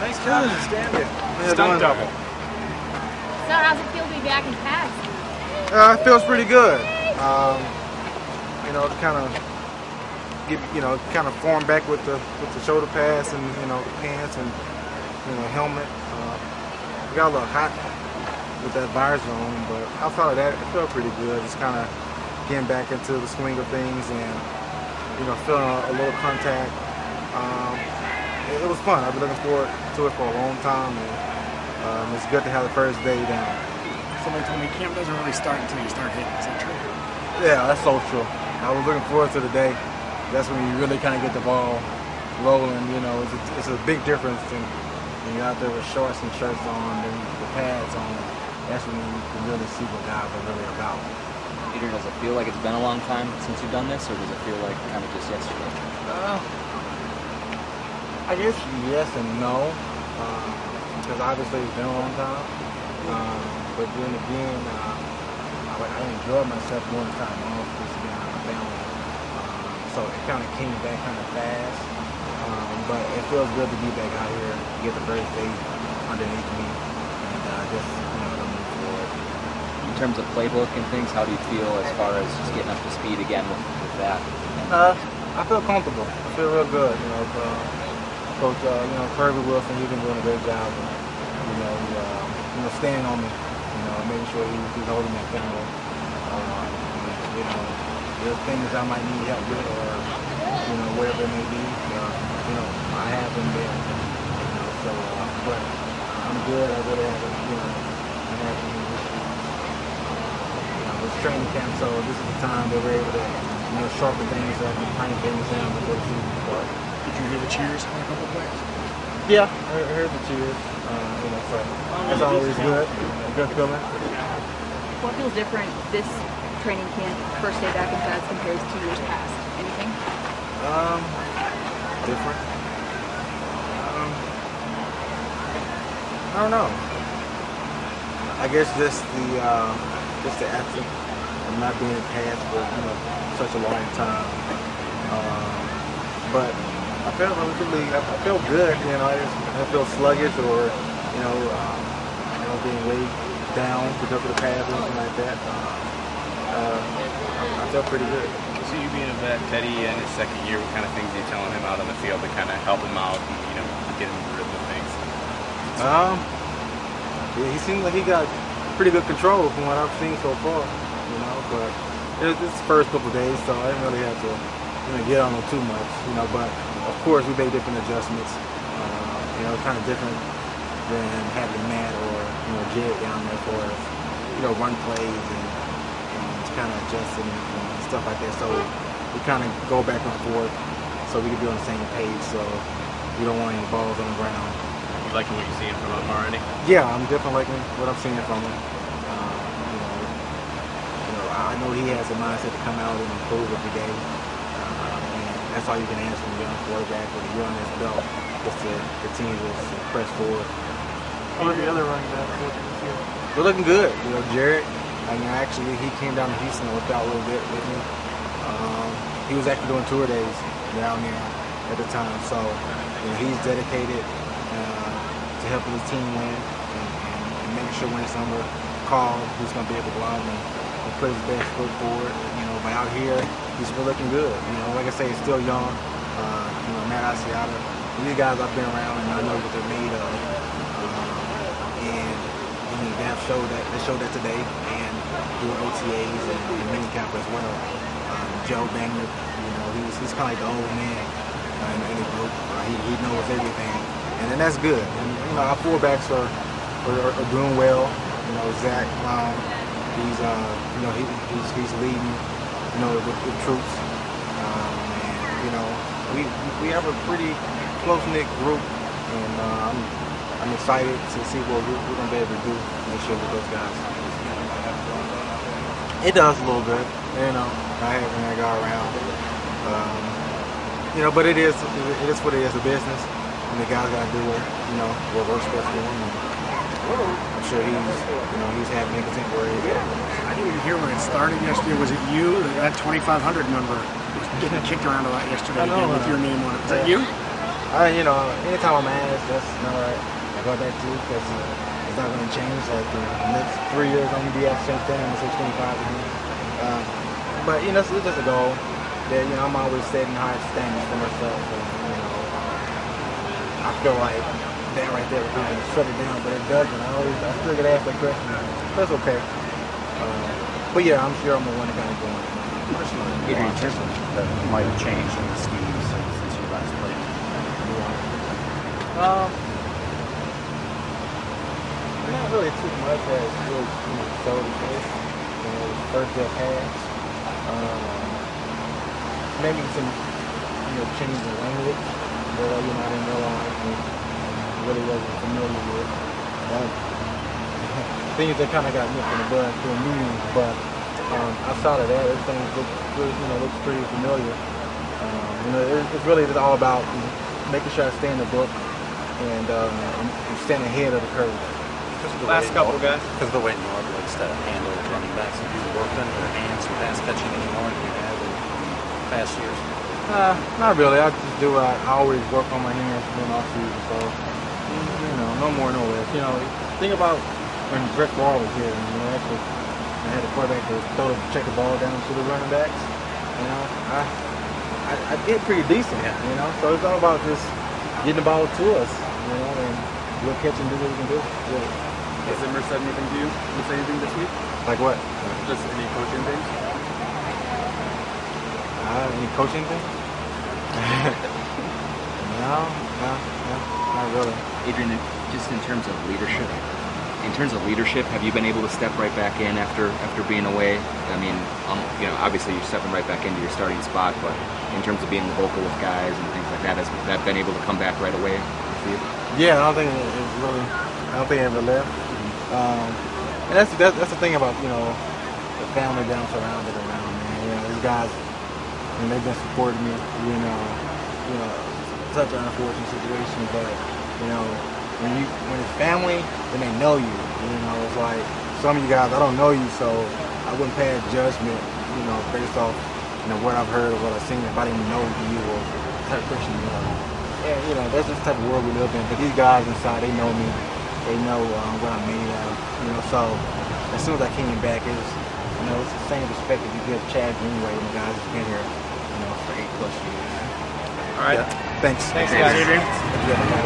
Nice job, standing. Stunt double. So how's it feel to be back in pads? It feels pretty good. Kind of get, kind of form back with the shoulder pads and the pants and helmet. We got a little hot with that visor on, but outside of that, it felt pretty good. Just kind of getting back into the swing of things and feeling a little contact. It was fun. I've been looking forward to it for a long time, and it's good to have the first day down. Somebody told me camp doesn't really start until you start hitting. Is that true? Yeah, that's so true. I was looking forward to the day. That's when you really kind of get the ball rolling. It's a big difference when you're out there with shorts and shirts on and the pads on. That's when you can really see what guys are really about. Peter, does it feel like it's been a long time since you've done this, or does it feel like kind of just yesterday? I guess yes and no, because obviously it's been a long time. But then again, I enjoyed myself during the time off, just being around my family. So it kind of came back kind of fast. But it feels good to be back out here, get the first day underneath me, and just to move forward. In terms of playbook and things, how do you feel as far as just getting up to speed again with that? I feel comfortable. I feel real good. Coach, Kirby Wilson, he's been doing a great job of, staying on me, making sure he's holding that camera. There's things I might need help with or, whatever it may be, I have been there, but I'm good. I really haven't, I haven't any issues. It's training camp, so this is the time that we're able to, sharpen things up and tighten things down before the season starts. Did you hear the cheers on a couple of plays? Yeah, I heard the cheers. So it's always good. A good feeling. What feels different this training camp, first day back in pads, compares to years past? Anything? Different. I don't know. I guess just the effort of not being in pads for such a long time. But I felt relatively. I felt good. I feel sluggish or being weighed down because of the pads or something like that. I felt pretty good. So you being a vet, Teddy in his second year, what kind of things are you telling him out on the field to kind of help him out and get him in the rhythm of things? He seemed like he got pretty good control from what I've seen so far. But it's the first couple of days, so I didn't really have to get on him too much. But of course we made different adjustments. Kind of different than having Matt or Jed down there for us. Run plays and kind of adjusting and stuff like that. So we kind of go back and forth so we can be on the same page. So we don't want any balls on the ground. You liking what you're seeing from him already? Yeah, I'm definitely liking what I'm seeing from him. I know he has a mindset to come out and improve every day. And that's all you can ask from a young quarterback with a year on his belt, just to continue to press forward. How are the other running backs looking this year? They're looking good. Jared, actually he came down to Houston and worked out a little bit with me. He was actually doing tour days down there at the time, so he's dedicated to helping his team win and making sure when it's number called, he's going to be able to go out and put his best foot forward. But out here, he's still looking good. Like I say, he's still young. Matt Asiata, these guys I've been around and I know what they're made of. And they showed that today and doing OTAs and minicamp as well. Joe Bangner, he's kind of like the old man in the group. He knows everything, and that's good. And our fullbacks are doing well. Zach, he's leading, the troops. And we have a pretty close-knit group, and I'm excited to see what we're going to be able to do next year with those guys. It does a little bit, I having that guy around. But it is what it is, a business, and the guys got to do what works best for them. I'm sure he's having contemporaries. I didn't even hear when it started yesterday. Was it you? That 2,500 number was getting kicked around a lot yesterday again with your name on it. Was that you? Anytime I'm asked, that's not right. I go back to because it's not going to change. Like the next 3 years, I'm going to be at the same thing. I'm going to say 25 again. But it's just a goal that I'm always setting high standards for myself. And, I feel like that right there would kind of shut it down, but it doesn't. I still get asked that question. That's okay. But yeah, I'm sure I'm the one that got it going. Adrian, in terms of that might have changed in the scheme since you last played. Not really too much as really showed the case. First day pass. Maybe some change in language that I didn't realize and really wasn't familiar with. Things that kind of got nipped in the bud through meetings, but outside of that, everything looks pretty familiar. It's really just all about making sure I stay in the book and staying ahead of the curve. Last couple, guys. Because of the way Norb likes to handle running backs, have you worked on your hands with pass catching anymore than you have in past years? Not really. I just do. I always work on my hands during off season, so no more, no less. Think about when Brett Favre was here. Actually, I had a quarterback to check the ball down to the running backs. I did pretty decent. Yeah. So it's all about just getting the ball to us. And we'll catch and do what we can do. Yeah. Has Zimmer said anything to you? Did he say anything this week? Like what? Just any coaching things? Any coaching thing? No, not really. Adrian, just in terms of leadership, have you been able to step right back in after being away? I mean, obviously you're stepping right back into your starting spot, but in terms of being vocal with guys and things like that, has that been able to come back right away for you? Yeah, I don't think it ever left. And that's the thing about the family that I'm surrounded around. Man. These guys, they've been supporting me. Such an unfortunate situation, but when it's family, then they know you. It's like some of you guys, I don't know you, so I wouldn't pass judgment, based off what I've heard or what I've seen if I didn't know you or the type of person you are. And that's just the type of world we live in. But these guys inside, they know me. They know what I'm made of. So as soon as I came back, it's the same respect that you give Chad anyway. The guys have been here, for 8+ years. All right. Yeah. Thanks. Thanks, guys. Adrian.